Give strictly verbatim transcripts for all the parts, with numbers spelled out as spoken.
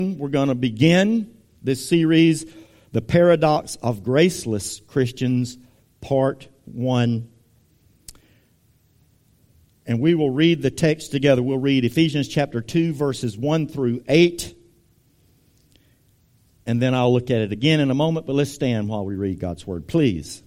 We're going to begin this series, The Paradox of Graceless Christians, Part one. And we will read the text together. We'll read Ephesians chapter two, verses one through eight. And then I'll look at it again in a moment, but let's stand while we read God's Word, please.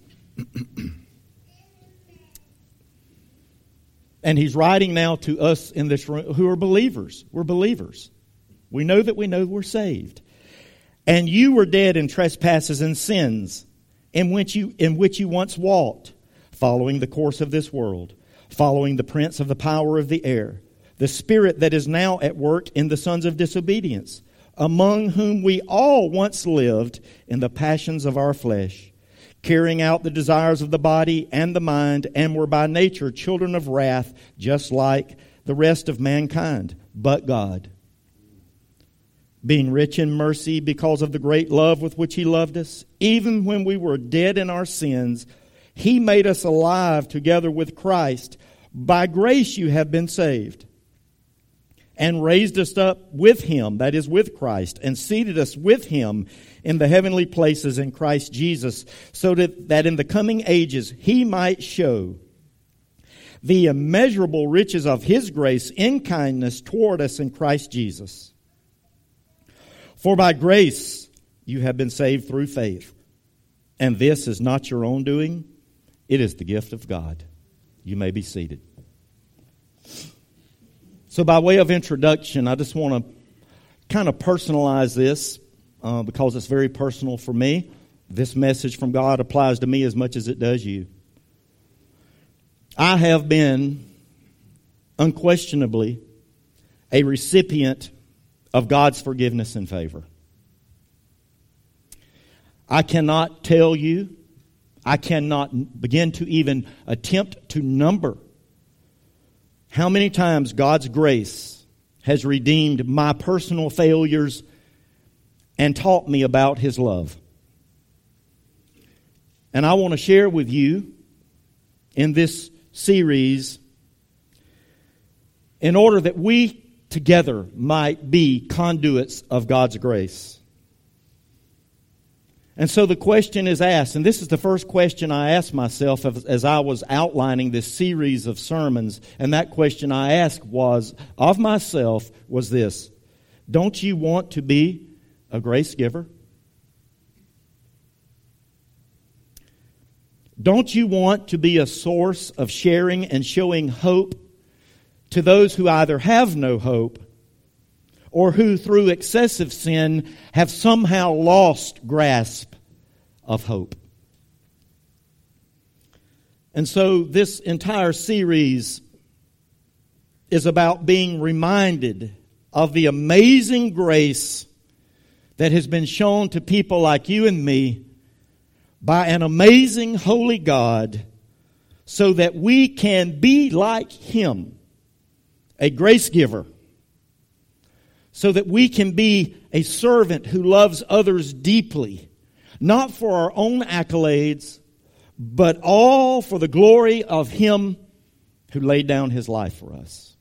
And he's writing now to us in this room who are believers. We're believers. We know that we know we're saved. And you were dead in trespasses and sins, in which you in which you once walked, following the course of this world, following the prince of the power of the air, the spirit that is now at work in the sons of disobedience, among whom we all once lived in the passions of our flesh, carrying out the desires of the body and the mind, and were by nature children of wrath, just like the rest of mankind. But God, being rich in mercy because of the great love with which He loved us, even when we were dead in our sins, He made us alive together with Christ. By grace you have been saved, and raised us up with Him, that is, with Christ, and seated us with Him in the heavenly places in Christ Jesus, so that, that in the coming ages He might show the immeasurable riches of His grace in kindness toward us in Christ Jesus. For by grace you have been saved through faith, and this is not your own doing, it is the gift of God. You may be seated. So by way of introduction, I just want to kind of personalize this uh, because it's very personal for me. This message from God applies to me as much as it does you. I have been unquestionably a recipient of God's forgiveness and favor. I cannot tell you, I cannot begin to even attempt to number how many times God's grace has redeemed my personal failures and taught me about His love. And I want to share with you in this series, in order that we together might be conduits of God's grace. And so the question is asked, and this is the first question I asked myself as, as I was outlining this series of sermons, and that question I asked was, of myself, was this: don't you want to be a grace giver? Don't you want to be a source of sharing and showing hope to those who either have no hope or who through excessive sin have somehow lost grasp of hope? And so this entire series is about being reminded of the amazing grace that has been shown to people like you and me by an amazing holy God, so that we can be like Him, a grace giver, so that we can be a servant who loves others deeply, not for our own accolades, but all for the glory of Him who laid down His life for us.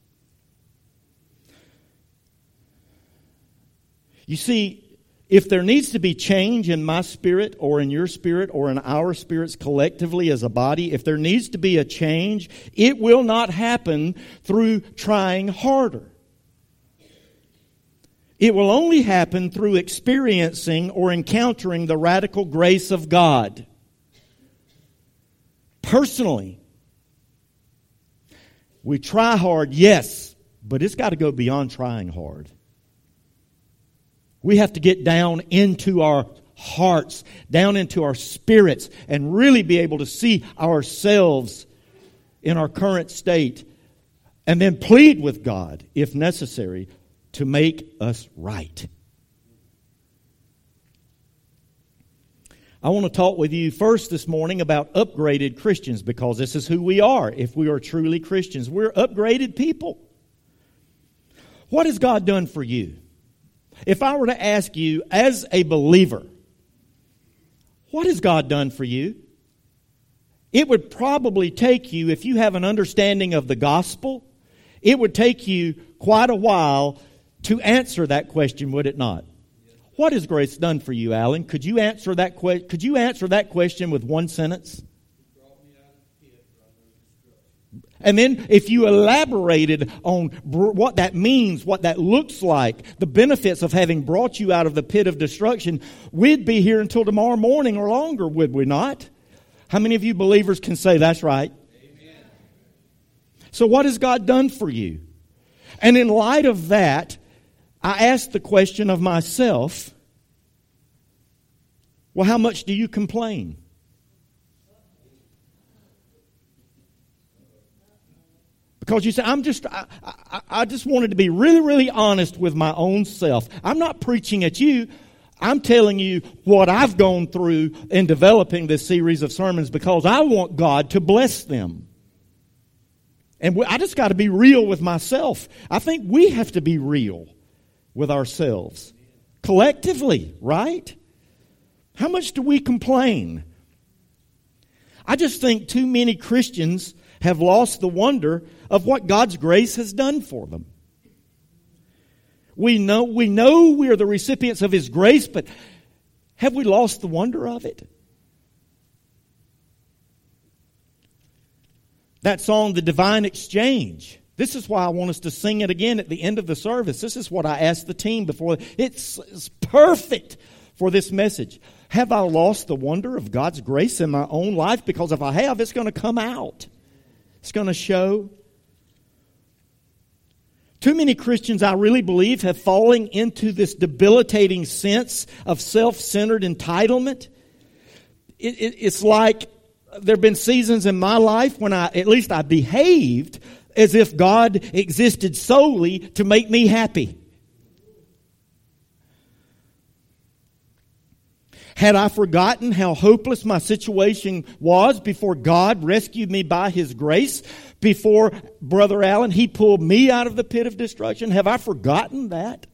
You see, if there needs to be change in my spirit or in your spirit or in our spirits collectively as a body, if there needs to be a change, it will not happen through trying harder. It will only happen through experiencing or encountering the radical grace of God personally. We try hard, yes, but it's got to go beyond trying hard. We have to get down into our hearts, down into our spirits, and really be able to see ourselves in our current state, and then plead with God, if necessary, to make us right. I want to talk with you first this morning about upgraded Christians, because this is who we are if we are truly Christians. We're upgraded people. What has God done for you? If I were to ask you as a believer, what has God done for you? It would probably take you, if you have an understanding of the gospel, it would take you quite a while to answer that question, would it not? What has grace done for you, Alan? Could you answer that que- Could you answer that question with one sentence? And then if you elaborated on br- what that means, what that looks like, the benefits of having brought you out of the pit of destruction, we'd be here until tomorrow morning or longer, would we not? How many of you believers can say that's right? Amen. So what has God done for you? And in light of that, I asked the question of myself, well, how much do you complain? Because you say, I'm just, I, I, I just wanted to be really, really honest with my own self. I'm not preaching at you. I'm telling you what I've gone through in developing this series of sermons because I want God to bless them. And I just got to be real with myself. I think we have to be real with ourselves. Collectively, right? How much do we complain? I just think too many Christians have lost the wonder of what God's grace has done for them. We know we know we are the recipients of His grace, but have we lost the wonder of it? That song, The Divine Exchange. This is why I want us to sing it again at the end of the service. This is what I asked the team before. It's, it's perfect for this message. Have I lost the wonder of God's grace in my own life? Because if I have, it's going to come out. It's going to show. Too many Christians, I really believe, have fallen into this debilitating sense of self-centered entitlement. It, it, it's like there have been seasons in my life when I, at least I behaved as if God existed solely to make me happy. Had I forgotten how hopeless my situation was before God rescued me by His grace? Before Brother Allen, He pulled me out of the pit of destruction? Have I forgotten that?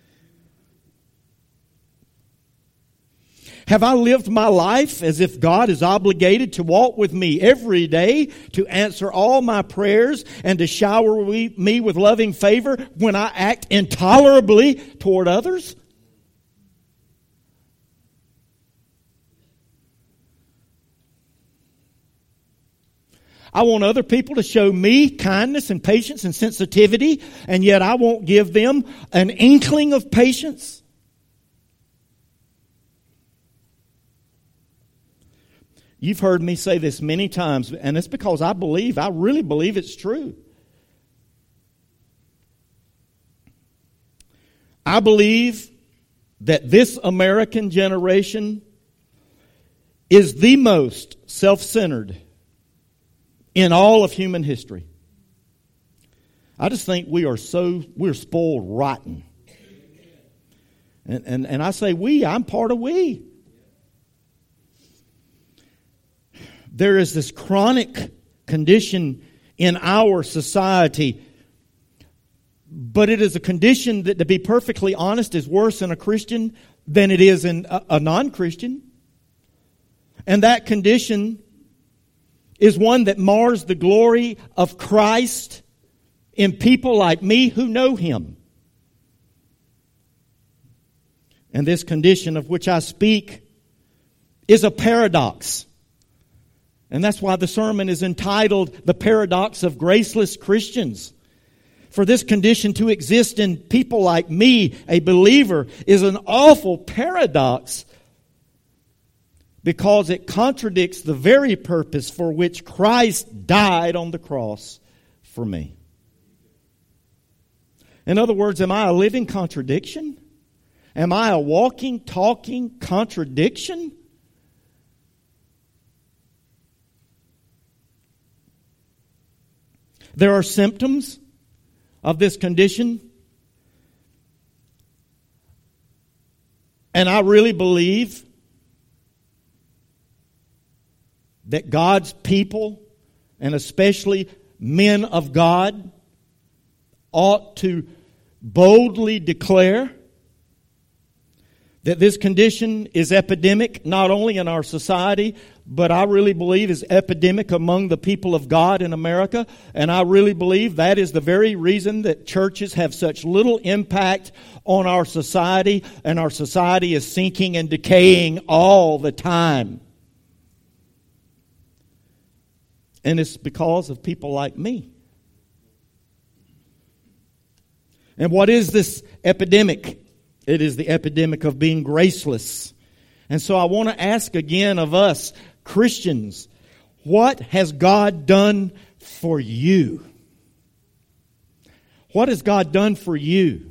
Have I lived my life as if God is obligated to walk with me every day, to answer all my prayers, and to shower me with loving favor when I act intolerably toward others? I want other people to show me kindness and patience and sensitivity, and yet I won't give them an inkling of patience. You've heard me say this many times, and it's because I believe, I really believe it's true. I believe that this American generation is the most self-centered in all of human history. I just think we are so, we're spoiled rotten. And, and, and I say we, I'm part of we. There is this chronic condition in our society, but it is a condition that, to be perfectly honest, is worse in a Christian than it is in a, a non-Christian. And that condition is one that mars the glory of Christ in people like me who know Him. And this condition of which I speak is a paradox. And that's why the sermon is entitled, The Paradox of Graceless Christians. For this condition to exist in people like me, a believer, is an awful paradox, because it contradicts the very purpose for which Christ died on the cross for me. In other words, am I a living contradiction? Am I a walking, talking contradiction? There are symptoms of this condition, and I really believe that God's people, and especially men of God, ought to boldly declare that this condition is epidemic not only in our society, but I really believe is epidemic among the people of God in America. And I really believe that is the very reason that churches have such little impact on our society, and our society is sinking and decaying all the time. And it's because of people like me. And what is this epidemic? It is the epidemic of being graceless. And so I want to ask again of us Christians, what has God done for you? What has God done for you?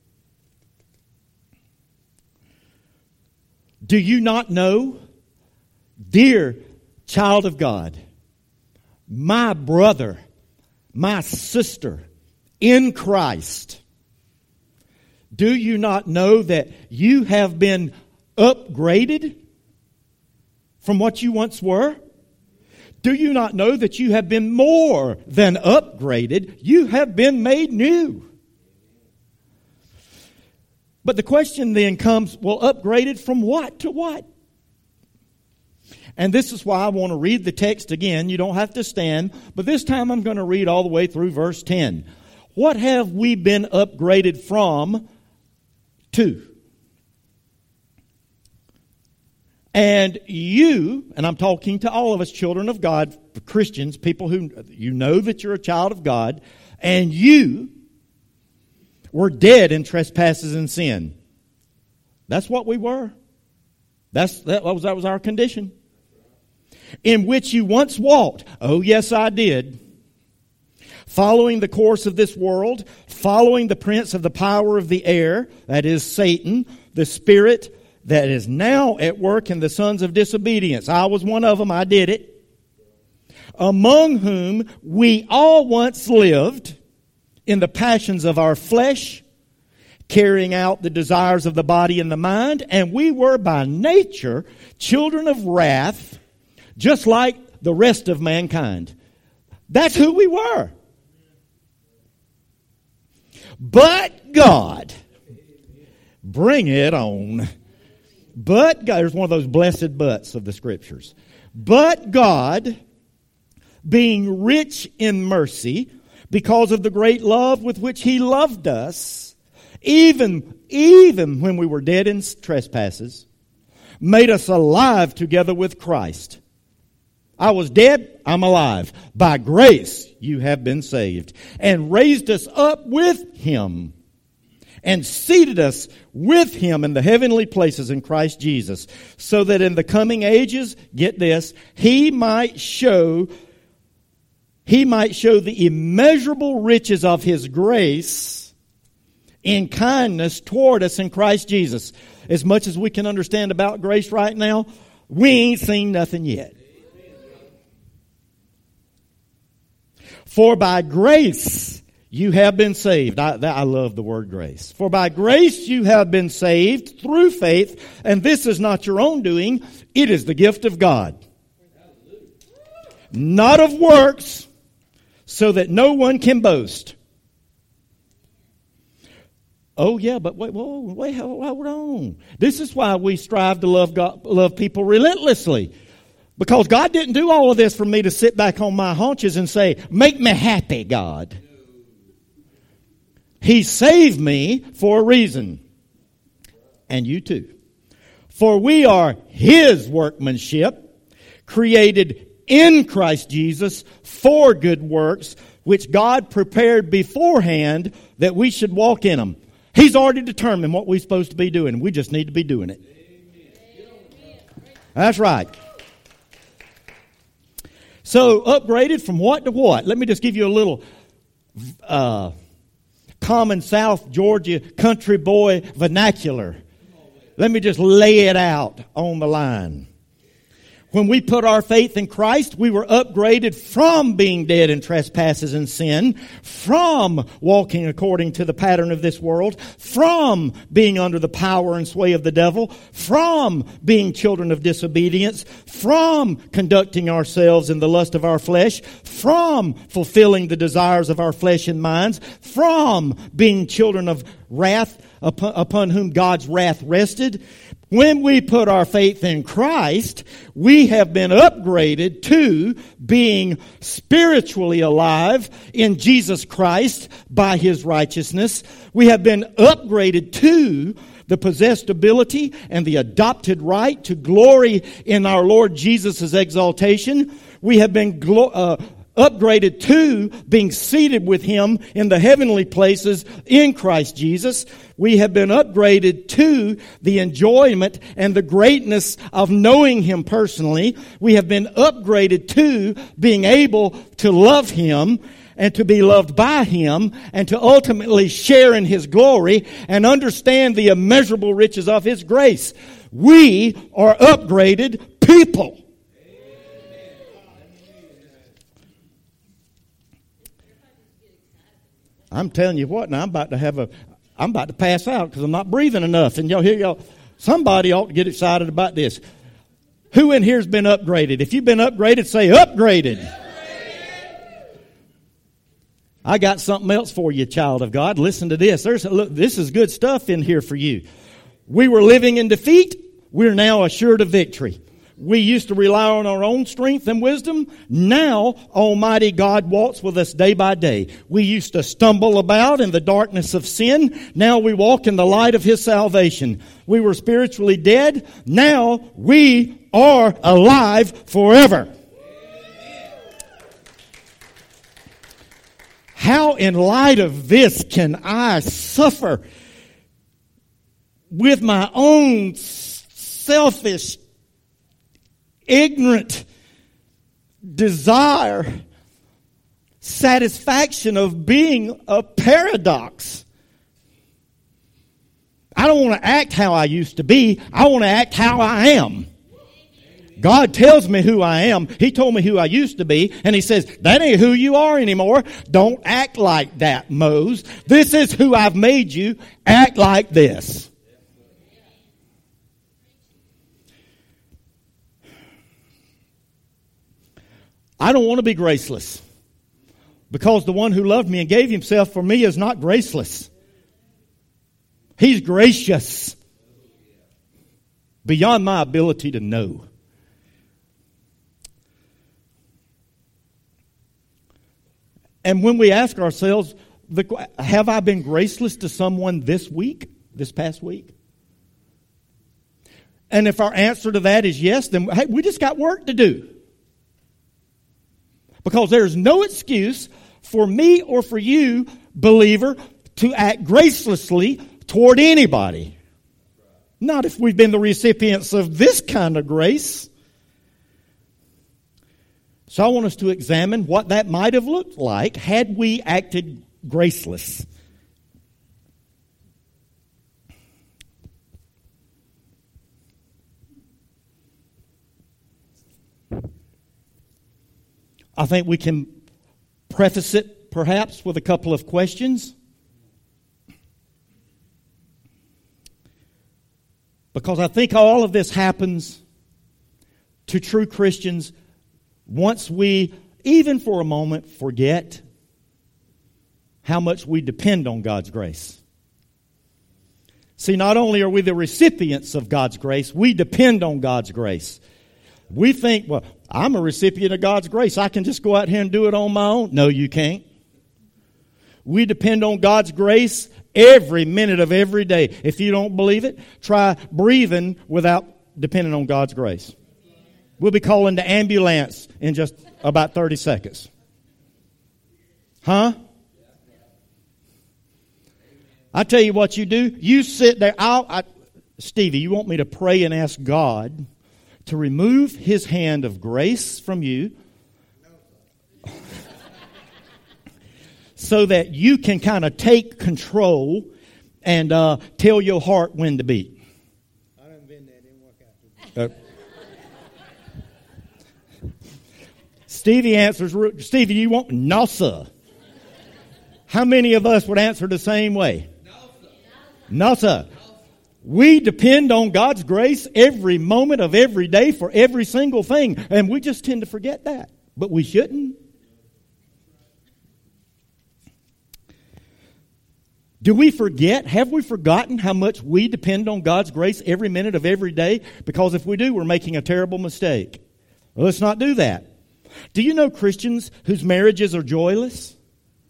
Do you not know, dear child of God, my brother, my sister in Christ, do you not know that you have been upgraded from what you once were? Do you not know that you have been more than upgraded? You have been made new. But the question then comes, well, upgraded from what to what? And this is why I want to read the text again. You don't have to stand, but this time I'm going to read all the way through verse ten. What have we been upgraded from to? And you, and I'm talking to all of us children of God, Christians, people who you know that you're a child of God, and you were dead in trespasses and sin. That's what we were. That's that was that was our condition. In which you once walked. Oh, yes, I did. Following the course of this world, following the prince of the power of the air, that is Satan, the spirit that is now at work in the sons of disobedience. I was one of them. I did it. Among whom we all once lived in the passions of our flesh, carrying out the desires of the body and the mind, and we were by nature children of wrath, just like the rest of mankind. That's who we were. But God, bring it on. But God, there's one of those blessed buts of the Scriptures. But God, being rich in mercy, because of the great love with which He loved us, even, even when we were dead in trespasses, made us alive together with Christ. I was dead, I'm alive. By grace you have been saved. And raised us up with Him. And seated us with Him in the heavenly places in Christ Jesus. So that in the coming ages, get this, He might show, He might show the immeasurable riches of His grace in kindness toward us in Christ Jesus. As much as we can understand about grace right now, we ain't seen nothing yet. For by grace you have been saved. I, that, I love the word grace. For by grace you have been saved through faith, and this is not your own doing. It is the gift of God. Not of works, so that no one can boast. Oh yeah, but wait, whoa, wait, hold on. This is why we strive to love God, love people relentlessly. Because God didn't do all of this for me to sit back on my haunches and say, make me happy, God. He saved me for a reason. And you too. For we are His workmanship, created in Christ Jesus for good works, which God prepared beforehand that we should walk in them. He's already determined what we're supposed to be doing. We just need to be doing it. That's right. So, upgraded from what to what? Let me just give you a little uh, common South Georgia country boy vernacular. Let me just lay it out on the line. When we put our faith in Christ, we were upgraded from being dead in trespasses and sin, from walking according to the pattern of this world, from being under the power and sway of the devil, from being children of disobedience, from conducting ourselves in the lust of our flesh, from fulfilling the desires of our flesh and minds, from being children of wrath, upon, upon whom God's wrath rested. When we put our faith in Christ, we have been upgraded to being spiritually alive in Jesus Christ by His righteousness. We have been upgraded to the possessed ability and the adopted right to glory in our Lord Jesus' exaltation. We have been glo- uh, upgraded to being seated with Him in the heavenly places in Christ Jesus. We have been upgraded to the enjoyment and the greatness of knowing Him personally. We have been upgraded to being able to love Him and to be loved by Him and to ultimately share in His glory and understand the immeasurable riches of His grace. We are upgraded people. I'm telling you what, now I'm about to have a, I'm about to pass out because I'm not breathing enough. And y'all hear y'all, somebody ought to get excited about this. Who in here has been upgraded? If you've been upgraded, say upgraded. upgraded. I got something else for you, child of God. Listen to this. There's look, this is good stuff in here for you. We were living in defeat. We're now assured of victory. We used to rely on our own strength and wisdom. Now, Almighty God walks with us day by day. We used to stumble about in the darkness of sin. Now we walk in the light of His salvation. We were spiritually dead. Now we are alive forever. How in light of this can I suffer with my own selfish, ignorant desire, satisfaction of being a paradox? I don't want to act how I used to be. I want to act how I am. God tells me who I am. He told me who I used to be. And He says, that ain't who you are anymore. Don't act like that, Mose. This is who I've made you. Act like this. I don't want to be graceless, because the one who loved me and gave Himself for me is not graceless. He's gracious beyond my ability to know. And when we ask ourselves, have I been graceless to someone this week, this past week? And if our answer to that is yes, then hey, we just got work to do. Because there's no excuse for me or for you, believer, to act gracelessly toward anybody. Not if we've been the recipients of this kind of grace. So I want us to examine what that might have looked like had we acted graceless. I think we can preface it perhaps with a couple of questions. Because I think all of this happens to true Christians once we, even for a moment, forget how much we depend on God's grace. See, not only are we the recipients of God's grace, we depend on God's grace. We think, well, I'm a recipient of God's grace. I can just go out here and do it on my own. No, you can't. We depend on God's grace every minute of every day. If you don't believe it, try breathing without depending on God's grace. We'll be calling the ambulance in just about thirty seconds. Huh? I tell you what you do. You sit there. I'll, I, Stevie, you want me to pray and ask God to remove His hand of grace from you so that you can kind of take control and uh, tell your heart when to beat. I done been there. It didn't work out. Uh, Stevie answers, Stevie, you want? No, sir. How many of us would answer the same way? No, sir. No, sir. We depend on God's grace every moment of every day for every single thing. And we just tend to forget that. But we shouldn't. Do we forget? Have we forgotten how much we depend on God's grace every minute of every day? Because if we do, we're making a terrible mistake. Well, let's not do that. Do you know Christians whose marriages are joyless?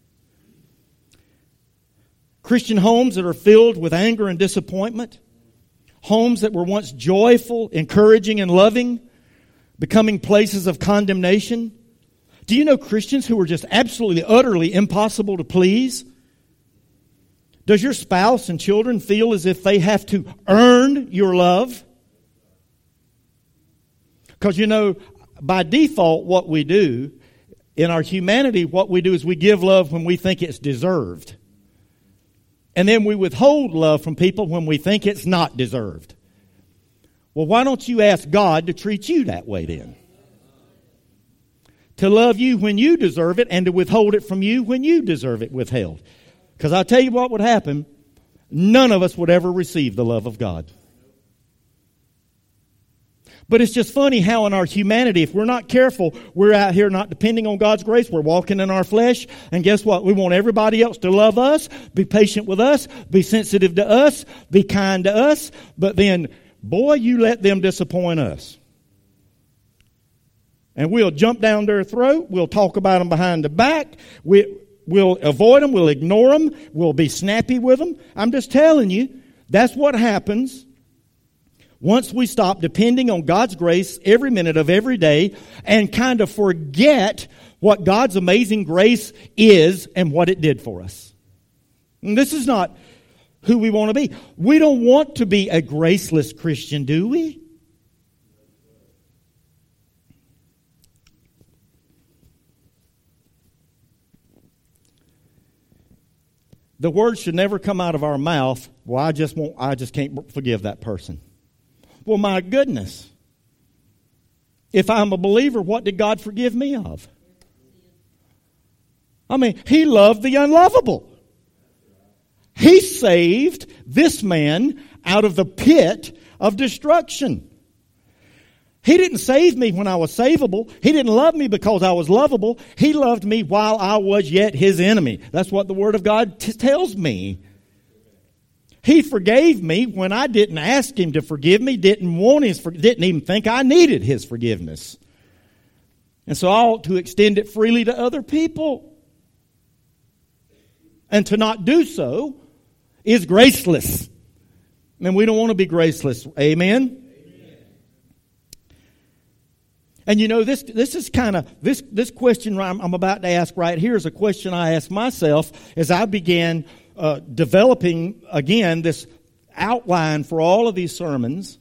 Christian homes that are filled with anger and disappointment? Homes that were once joyful, encouraging, and loving, becoming places of condemnation? Do you know Christians who are just absolutely, utterly impossible to please? Does your spouse and children feel as if they have to earn your love? Because, you know, by default, what we do, in our humanity, what we do is we give love when we think it's deserved. And then we withhold love from people when we think it's not deserved. Well, why don't you ask God to treat you that way then? To love you when you deserve it and to withhold it from you when you deserve it withheld. Because I'll tell you what would happen. None of us would ever receive the love of God. But it's just funny how in our humanity, if we're not careful, we're out here not depending on God's grace. We're walking in our flesh. And guess what? We want everybody else to love us, be patient with us, be sensitive to us, be kind to us. But then, boy, you let them disappoint us. And we'll jump down their throat. We'll talk about them behind the back. We... We'll avoid them. We'll ignore them. We'll be snappy with them. I'm just telling you, that's what happens once we stop depending on God's grace every minute of every day and kind of forget what God's amazing grace is and what it did for us. And this is not who we want to be. We don't want to be a graceless Christian, do we? The word should never come out of our mouth, well, I just won't, I just can't forgive that person. Well, my goodness. If I'm a believer, what did God forgive me of? I mean, He loved the unlovable. He saved this man out of the pit of destruction. He didn't save me when I was savable. He didn't love me because I was lovable. He loved me while I was yet His enemy. That's what the Word of God t- tells me. He forgave me when I didn't ask Him to forgive me, didn't want His, didn't even think I needed His forgiveness. And so I ought to extend it freely to other people. And to not do so is graceless. And we don't want to be graceless. Amen? And you know, this this is kind of, this, this question I'm, I'm about to ask right here is a question I asked myself as I began uh, developing, again, this outline for all of these sermons.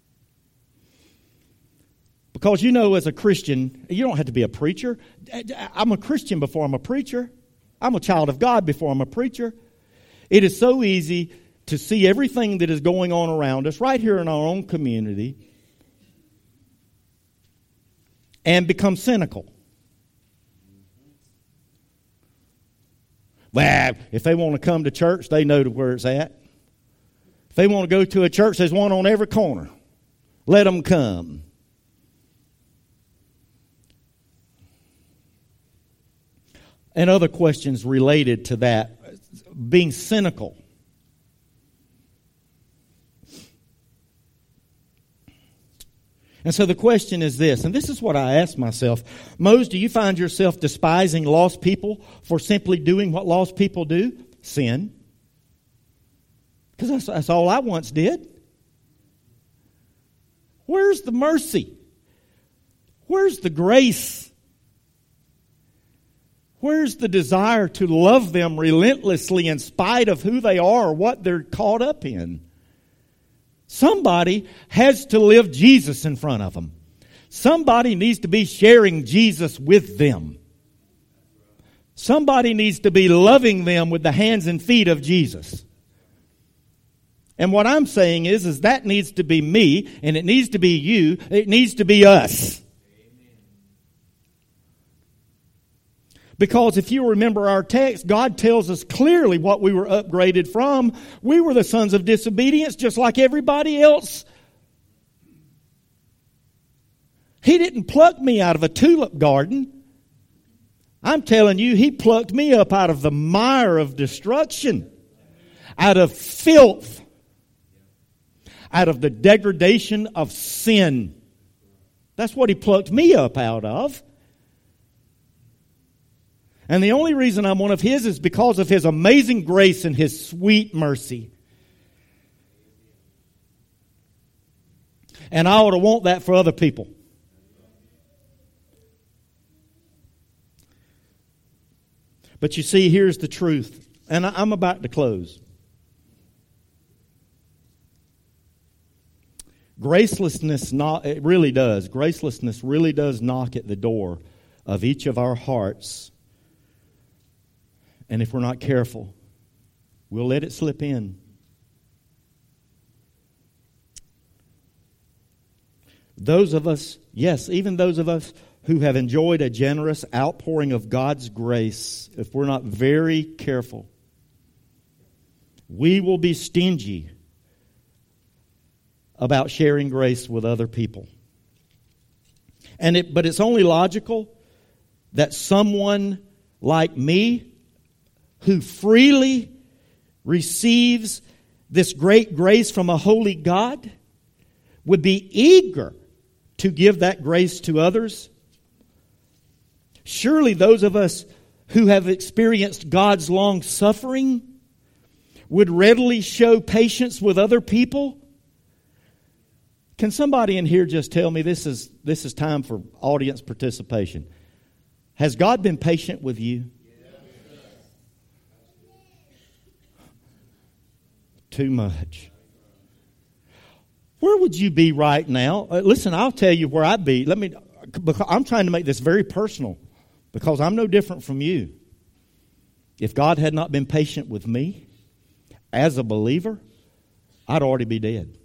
Because, you know, as a Christian, you don't have to be a preacher. I'm a Christian before I'm a preacher. I'm a child of God before I'm a preacher. It is so easy to see everything that is going on around us right here in our own community and become cynical. Well, if they want to come to church, they know where it's at. If they want to go to a church, there's one on every corner. Let them come. And other questions related to that. Being cynical. And so the question is this, and this is what I ask myself. Mose, do you find yourself despising lost people for simply doing what lost people do? Sin. Because that's, that's all I once did. Where's the mercy? Where's the grace? Where's the desire to love them relentlessly in spite of who they are or what they're caught up in? Somebody has to live Jesus in front of them. Somebody needs to be sharing Jesus with them. Somebody needs to be loving them with the hands and feet of Jesus. And what I'm saying is, is that needs to be me, and it needs to be you, it needs to be us. Because if you remember our text, God tells us clearly what we were upgraded from. We were the sons of disobedience just like everybody else. He didn't pluck me out of a tulip garden. I'm telling you, He plucked me up out of the mire of destruction. out of filth, out of the degradation of sin. That's what He plucked me up out of. And the only reason I'm one of His is because of His amazing grace and His sweet mercy. And I ought to want that for other people. But you see, here's the truth. And I'm about to close. Gracelessness, not, it really does. Gracelessness really does knock at the door of each of our hearts. And if we're not careful, we'll let it slip in. Those of us, yes, even those of us who have enjoyed a generous outpouring of God's grace, if we're not very careful, we will be stingy about sharing grace with other people. And it, but it's only logical that someone like me, who freely receives this great grace from a holy God, would be eager to give that grace to others. Surely those of us who have experienced God's long suffering would readily show patience with other people. Can somebody in here just tell me, this is this is time for audience participation. Has God been patient with you? Too much. Where would you be right now? Uh, listen, I'll tell you where I'd be. Let me. Because I'm trying to make this very personal, because I'm no different from you. If God had not been patient with me as a believer, I'd already be dead.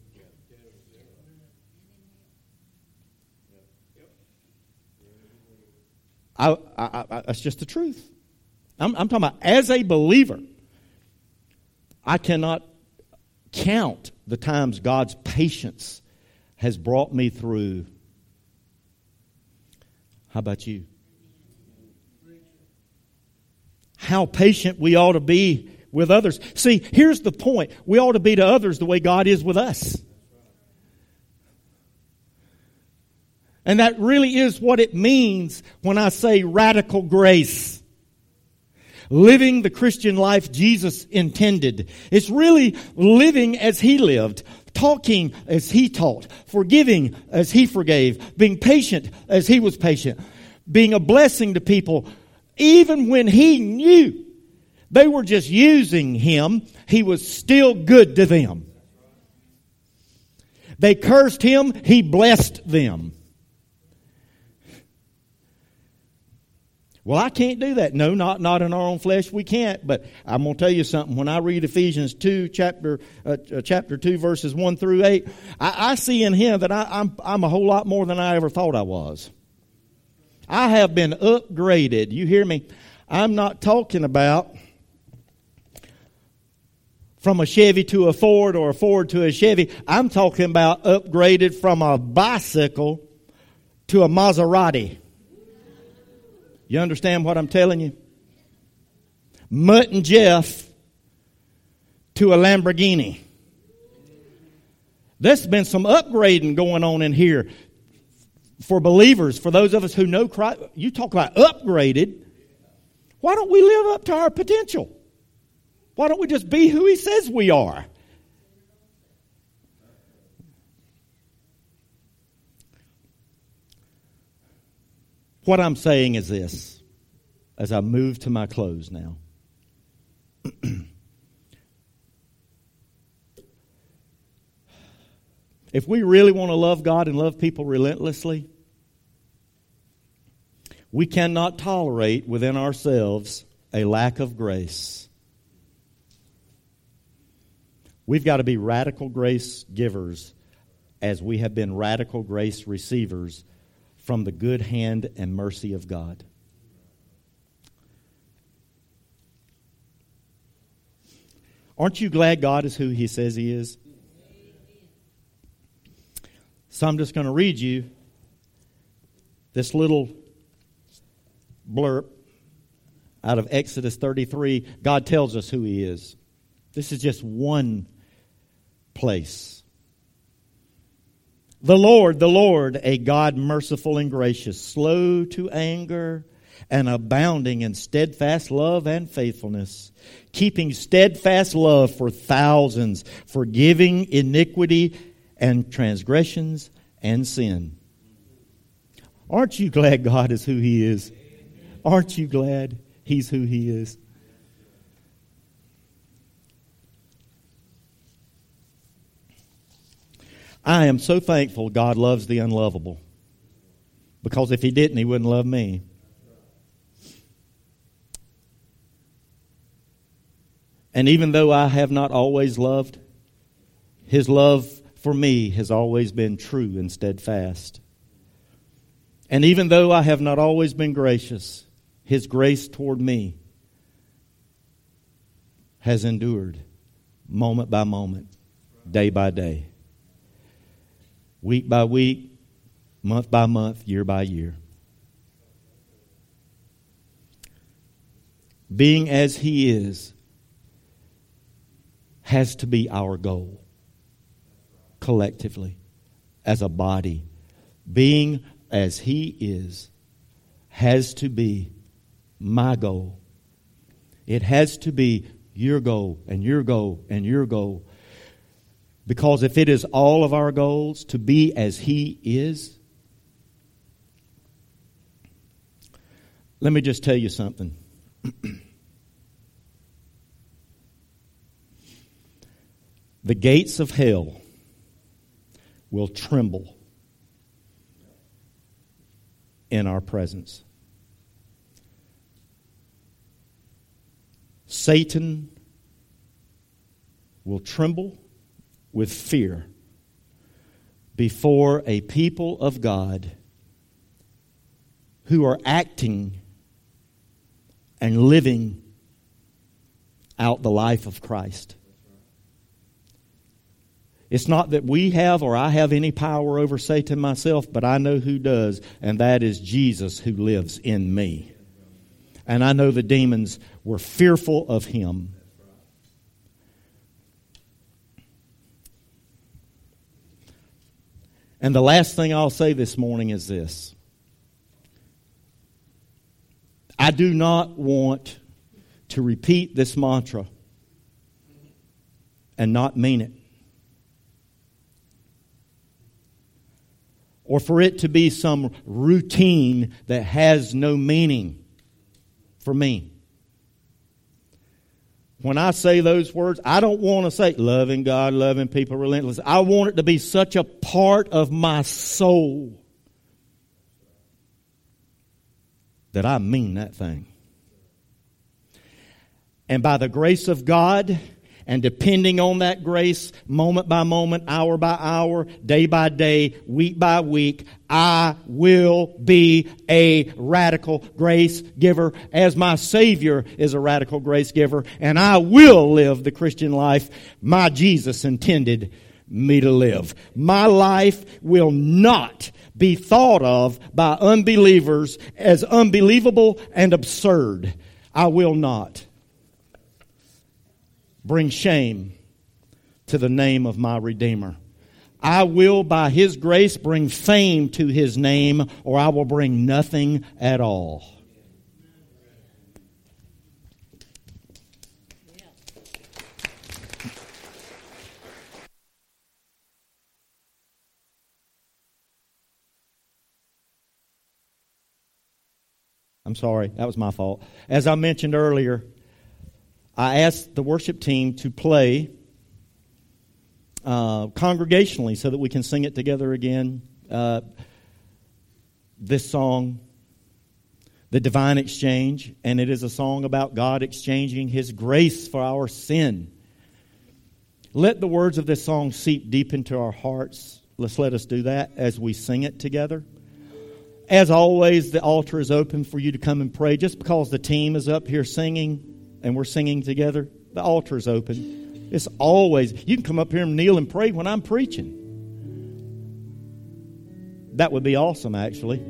I, I, I, that's just the truth. I'm, I'm talking about as a believer. I cannot count the times God's patience has brought me through. How about you? How patient we ought to be with others. See, here's the point. We ought to be to others the way God is with us. And that really is what it means when I say radical grace. Living the Christian life Jesus intended. It's really living as He lived. Talking as He taught. Forgiving as He forgave. Being patient as He was patient. Being a blessing to people. Even when He knew they were just using Him, He was still good to them. They cursed Him, He blessed them. Well, I can't do that. No, not, not in our own flesh. We can't. But I'm going to tell you something. When I read Ephesians two, chapter uh, chapter two, verses one through eight, I, I see in Him that I, I'm I'm a whole lot more than I ever thought I was. I have been upgraded. You hear me? I'm not talking about from a Chevy to a Ford or a Ford to a Chevy. I'm talking about upgraded from a bicycle to a Maserati. You understand what I'm telling you? Mutt and Jeff to a Lamborghini. There's been some upgrading going on in here for believers, for those of us who know Christ. You talk about upgraded. Why don't we live up to our potential? Why don't we just be who He says we are? What I'm saying is this, as I move to my close now. If we really want to love God and love people relentlessly, we cannot tolerate within ourselves a lack of grace. We've got to be radical grace givers as we have been radical grace receivers from the good hand and mercy of God. Aren't you glad God is who He says He is? So I'm just going to read you this little blurb out of Exodus thirty-three. God tells us who He is. This is just one place. The Lord, the Lord, a God merciful and gracious, slow to anger and abounding in steadfast love and faithfulness, keeping steadfast love for thousands, forgiving iniquity and transgressions and sin. Aren't you glad God is who He is? Aren't you glad He's who He is? I am so thankful God loves the unlovable. Because if He didn't, He wouldn't love me. And even though I have not always loved, His love for me has always been true and steadfast. And even though I have not always been gracious, His grace toward me has endured moment by moment, day by day, week by week, month by month, year by year. Being as He is has to be our goal collectively as a body. Being as He is has to be my goal. It has to be your goal and your goal and your goal. Because if it is all of our goals to be as He is, let me just tell you something. The gates of hell will tremble in our presence. Satan will tremble with fear before a people of God who are acting and living out the life of Christ. It's not that we have or I have any power over Satan myself, but I know who does, and that is Jesus who lives in me. And I know the demons were fearful of Him. And the last thing I'll say this morning is this. I do not want to repeat this mantra and not mean it. Or for it to be some routine that has no meaning for me. When I say those words, I don't want to say loving God, loving people, relentless. I want it to be such a part of my soul that I mean that thing. And by the grace of God, and depending on that grace, moment by moment, hour by hour, day by day, week by week, I will be a radical grace giver as my Savior is a radical grace giver. And I will live the Christian life my Jesus intended me to live. My life will not be thought of by unbelievers as unbelievable and absurd. I will not bring shame to the name of my Redeemer. I will, by His grace, bring fame to His name, or I will bring nothing at all. I'm sorry, that was my fault. As I mentioned earlier, I asked the worship team to play uh, congregationally so that we can sing it together again. Uh, this song, The Divine Exchange, and it is a song about God exchanging His grace for our sin. Let the words of this song seep deep into our hearts. Let's let us do that as we sing it together. As always, the altar is open for you to come and pray. Just because the team is up here singing and we're singing together, the altar is open. It's always, you can come up here and kneel and pray when I'm preaching. That would be awesome, actually.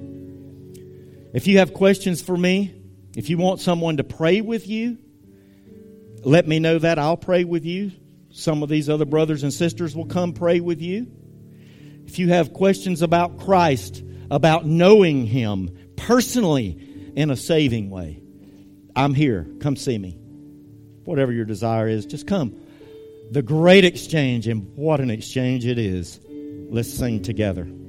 If you have questions for me, if you want someone to pray with you, let me know that. I'll pray with you. Some of these other brothers and sisters will come pray with you. If you have questions about Christ, about knowing Him personally in a saving way, I'm here. Come see me. Whatever your desire is, just come. The great exchange, and what an exchange it is. Let's sing together.